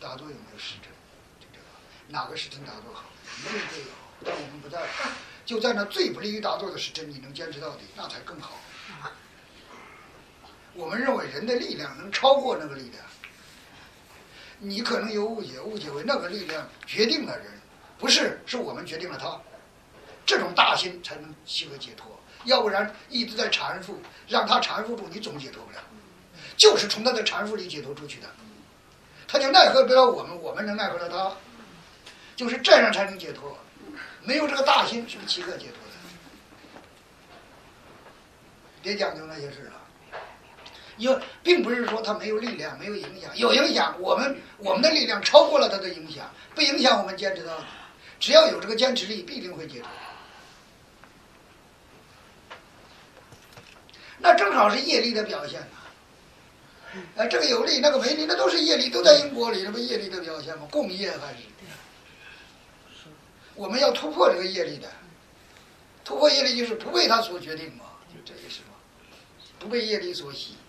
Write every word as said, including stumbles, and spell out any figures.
打坐有没有实证？就这个，哪个实证打坐好？没有都有，但我们不在，就在那最不利于打坐的实证，你能坚持到底，那才更好。我们认为人的力量能超过那个力量，你可能有误解，误解为那个力量决定了人，不是，是我们决定了他。这种大心才能契合解脱，要不然一直在缠缚，让他缠缚住，你总解脱不了。就是从他的缠缚里解脱出去的，他就奈何不了我们，我们能奈何了他，就是这样才能解脱。没有这个大心，是不契合解脱的。别讲究那些事了。因为并不是说他没有力量，没有影响，有影响。我们我们的力量超过了他的影响，不影响我们坚持到底。只要有这个坚持力，必定会解脱。那正好是业力的表现呐、啊。呃，这个有力，那个没力，那都是业力，都在因果里，那不业力的表现吗？共业还是？我们要突破这个业力的，突破业力就是不被他所决定嘛，就这意思嘛，不被业力所吸。